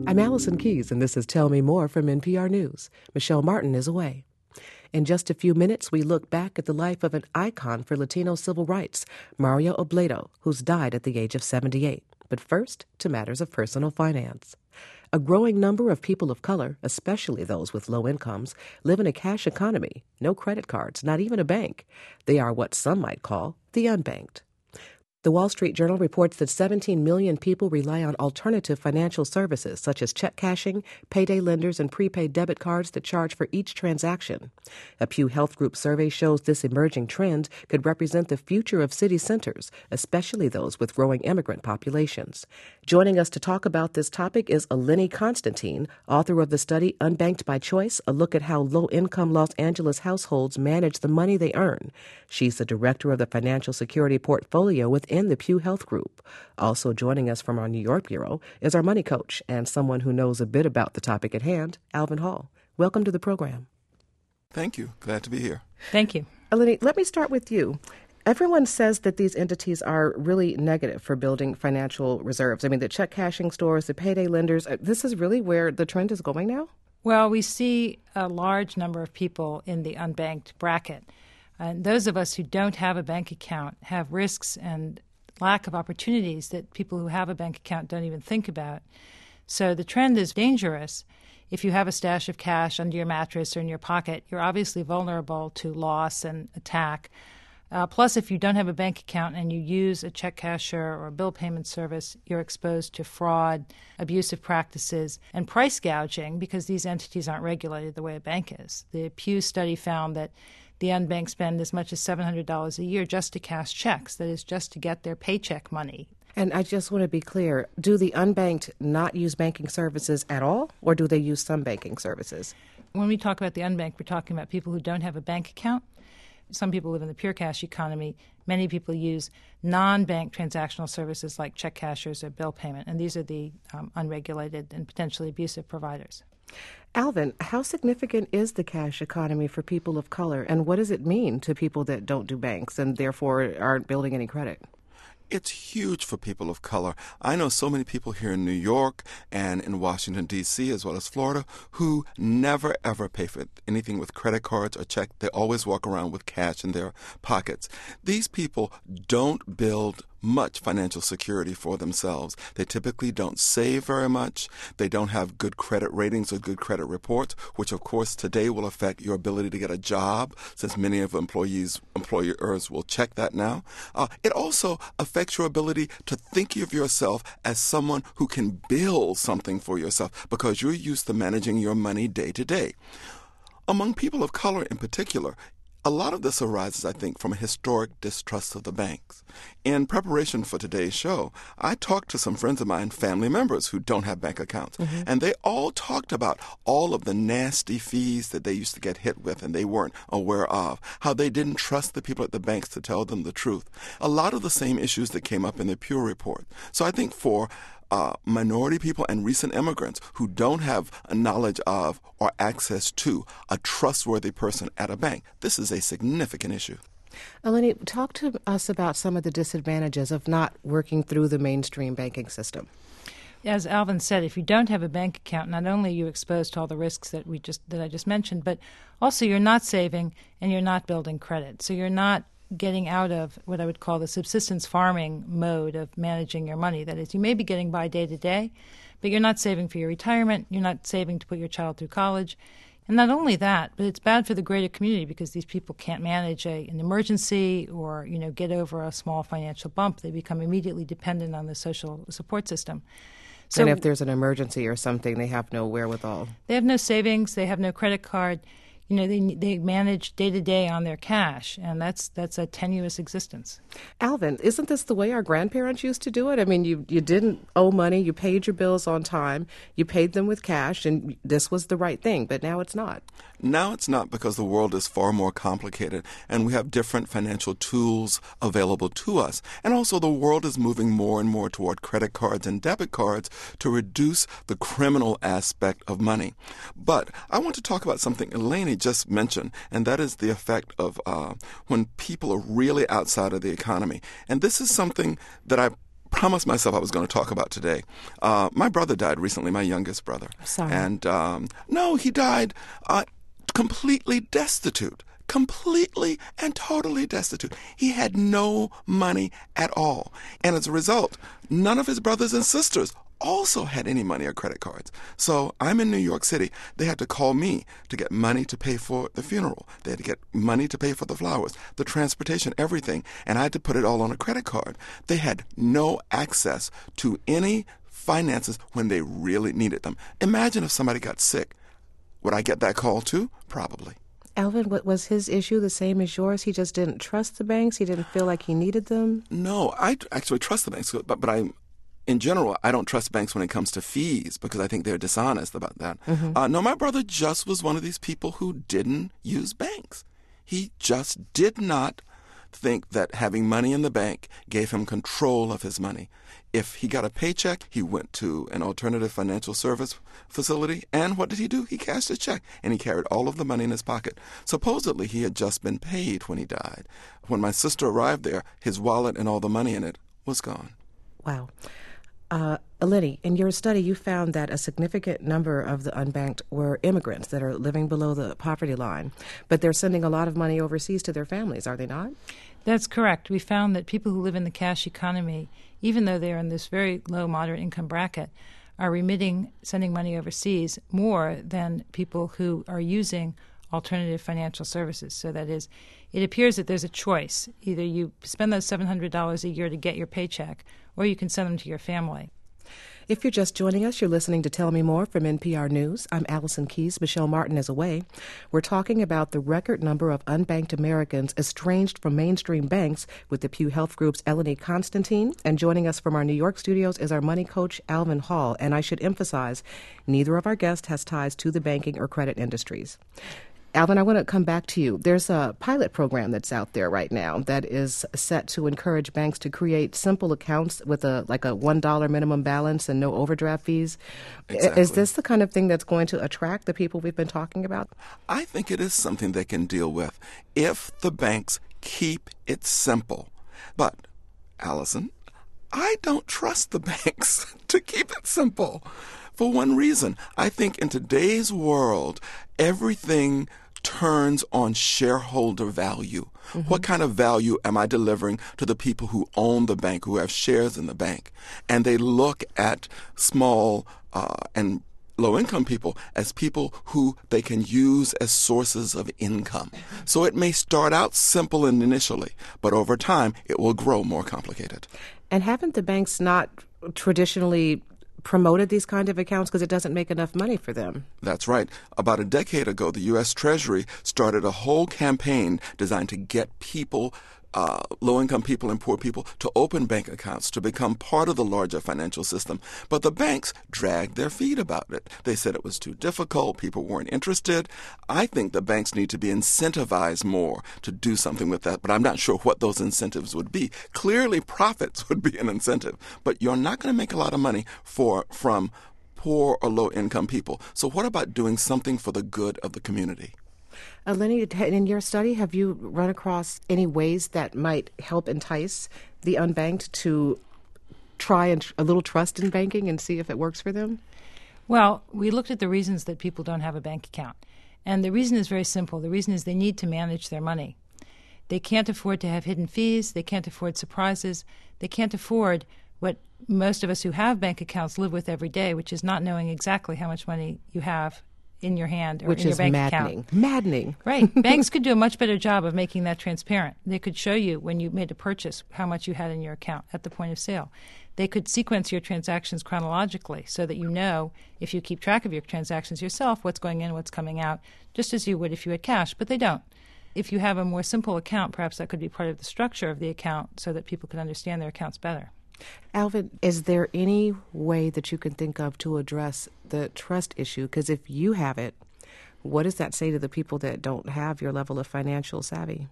I'm Allison Keyes, and this is Tell Me More from NPR News. Michelle Martin is away. In just a few minutes, we look back at the life of an icon for Latino civil rights, Mario Obledo, who's died at the age of 78. But first, to matters of personal finance. A growing number of people of color, especially those with low incomes, live in a cash economy. No credit cards, not even a bank. They are what some might call the unbanked. The Wall Street Journal reports that 17 million people rely on alternative financial services such as check cashing, payday lenders, and prepaid debit cards that charge for each transaction. A Pew Health Group survey shows this emerging trend could represent the future of city centers, especially those with growing immigrant populations. Joining us to talk about this topic is Eleni Constantine, author of the study Unbanked by Choice, a look at how low-income Los Angeles households manage the money they earn. She's the director of the Financial Security Portfolio within the Pew Health Group. Also joining us from our New York bureau is our money coach and someone who knows a bit about the topic at hand, Alvin Hall. Welcome to the program. Thank you. Glad to be here. Thank you. Eleni, let me start with you. Everyone says that these entities are really negative for building financial reserves. I mean, the check cashing stores, the payday lenders, this is really where the trend is going now? Well, we see a large number of people in the unbanked bracket. And those of us who don't have a bank account have risks and lack of opportunities that people who have a bank account don't even think about. So the trend is dangerous. If you have a stash of cash under your mattress or in your pocket, you're obviously vulnerable to loss and attack. Plus, if you don't have a bank account and you use a check casher or a bill payment service, you're exposed to fraud, abusive practices, and price gouging because these entities aren't regulated the way a bank is. The Pew study found that the unbanked spend as much as $700 a year just to cash checks, that is, just to get their paycheck money. And I just want to be clear, do the unbanked not use banking services at all, or do they use some banking services? When we talk about the unbanked, we're talking about people who don't have a bank account. Some people live in the pure cash economy. Many people use non-bank transactional services like check cashers or bill payment, and these are the unregulated and potentially abusive providers. Alvin, how significant is the cash economy for people of color, and what does it mean to people that don't do banks and therefore aren't building any credit? It's huge for people of color. I know so many people here in New York and in Washington, D.C., as well as Florida, who never, ever pay for anything with credit cards or check. They always walk around with cash in their pockets. These people don't build much financial security for themselves. They typically don't save very much. They don't have good credit ratings or good credit reports, which of course today will affect your ability to get a job, since many of employers will check that now. It also affects your ability to think of yourself as someone who can build something for yourself because you're used to managing your money day to day. Among people of color in particular, a lot of this arises, I think, from a historic distrust of the banks. In preparation for today's show, I talked to some friends of mine, family members who don't have bank accounts, and they all talked about all of the nasty fees that they used to get hit with and they weren't aware of, how they didn't trust the people at the banks to tell them the truth. A lot of the same issues that came up in the Pew report. So I think for minority people and recent immigrants who don't have a knowledge of or access to a trustworthy person at a bank, this is a significant issue. Eleni, talk to us about some of the disadvantages of not working through the mainstream banking system. As Alvin said, if you don't have a bank account, not only are you exposed to all the risks that I just mentioned, but also you're not saving and you're not building credit. So you're not getting out of what I would call the subsistence farming mode of managing your money. That is, you may be getting by day to day, but you're not saving for your retirement. You're not saving to put your child through college. And not only that, but it's bad for the greater community because these people can't manage an emergency or, get over a small financial bump. They become immediately dependent on the social support system. So, and if there's an emergency or something, they have no wherewithal. They have no savings. They have no credit card. They manage day to day on their cash, and that's a tenuous existence. Alvin, isn't this the way our grandparents used to do it? I mean, you didn't owe money, you paid your bills on time, you paid them with cash, and this was the right thing, but now it's not. Now it's not because the world is far more complicated, and we have different financial tools available to us. And also the world is moving more and more toward credit cards and debit cards to reduce the criminal aspect of money. But I want to talk about something Eleni just mentioned, and that is the effect of when people are really outside of the economy. And this is something that I promised myself I was going to talk about today. My brother died recently, my youngest brother. Sorry. And no, he died completely destitute. Completely and totally destitute. He had no money at all. And as a result, none of his brothers and sisters also had any money or credit cards. So I'm in New York City. They had to call me to get money to pay for the funeral. They had to get money to pay for the flowers, the transportation, everything. And I had to put it all on a credit card. They had no access to any finances when they really needed them. Imagine if somebody got sick. Would I get that call too? Probably. Alvin, what was his issue the same as yours? He just didn't trust the banks? He didn't feel like he needed them? No, I actually trust the banks, but in general, I don't trust banks when it comes to fees because I think they're dishonest about that. No, my brother just was one of these people who didn't use banks. He just did not think that having money in the bank gave him control of his money. If he got a paycheck, he went to an alternative financial service facility, and what did he do? He cashed a check, and he carried all of the money in his pocket. Supposedly, he had just been paid when he died. When my sister arrived there, his wallet and all the money in it was gone. Wow. Eleni, in your study, you found that a significant number of the unbanked were immigrants that are living below the poverty line, but they're sending a lot of money overseas to their families, are they not? That's correct. We found that people who live in the cash economy, even though they're in this very low, moderate income bracket, are sending money overseas more than people who are using alternative financial services. So that is, it appears that there's a choice. Either you spend those $700 a year to get your paycheck, or you can send them to your family. If you're just joining us, you're listening to Tell Me More from NPR News. I'm Allison Keyes. Michelle Martin is away. We're talking about the record number of unbanked Americans estranged from mainstream banks with the Pew Health Group's Eleni Constantine. And joining us from our New York studios is our money coach, Alvin Hall. And I should emphasize, neither of our guests has ties to the banking or credit industries. Alvin, I want to come back to you. There's a pilot program that's out there right now that is set to encourage banks to create simple accounts with a $1 minimum balance and no overdraft fees. Exactly. Is this the kind of thing that's going to attract the people we've been talking about? I think it is something they can deal with if the banks keep it simple. But, Allison, I don't trust the banks to keep it simple. For one reason, I think in today's world, everything turns on shareholder value. What kind of value am I delivering to the people who own the bank, who have shares in the bank? And they look at small and low-income people as people who they can use as sources of income. So it may start out simple initially, but over time it will grow more complicated. And haven't the banks not traditionally promoted these kind of accounts because it doesn't make enough money for them? That's right. About a decade ago, the U.S. Treasury started a whole campaign designed to get people, low-income people and poor people, to open bank accounts, to become part of the larger financial system. But the banks dragged their feet about it. They said it was too difficult. People weren't interested. I think the banks need to be incentivized more to do something with that, but I'm not sure what those incentives would be. Clearly, profits would be an incentive, but you're not going to make a lot of money from poor or low-income people. So what about doing something for the good of the community? Eleni, in your study, have you run across any ways that might help entice the unbanked to try a little trust in banking and see if it works for them? Well, we looked at the reasons that people don't have a bank account. And the reason is very simple. The reason is they need to manage their money. They can't afford to have hidden fees. They can't afford surprises. They can't afford what most of us who have bank accounts live with every day, which is not knowing exactly how much money you have in your hand or which in your bank maddening. account. Maddening. Right. Banks could do a much better job of making that transparent. They could show you when you made a purchase how much you had in your account at the point of sale. They could sequence your transactions chronologically so that you know, if you keep track of your transactions yourself, what's going in, what's coming out, just as you would if you had cash, but they don't. If you have a more simple account, perhaps that could be part of the structure of the account so that people can understand their accounts better. Alvin, is there any way that you can think of to address the trust issue? Because if you have it, what does that say to the people that don't have your level of financial savvy?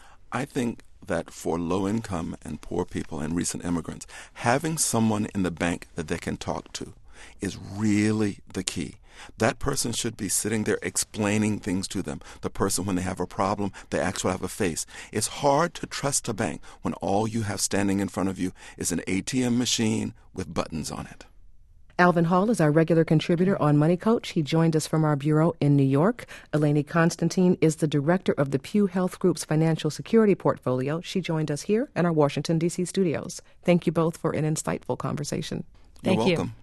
I think that for low-income and poor people and recent immigrants, having someone in the bank that they can talk to, is really the key. That person should be sitting there explaining things to them. The person, when they have a problem, they actually have a face. It's hard to trust a bank when all you have standing in front of you is an ATM machine with buttons on it. Alvin Hall is our regular contributor on Money Coach. He joined us from our bureau in New York. Eleni Constantine is the director of the Pew Health Group's financial security portfolio. She joined us here in our Washington, D.C. studios. Thank you both for an insightful conversation. Thank You're welcome.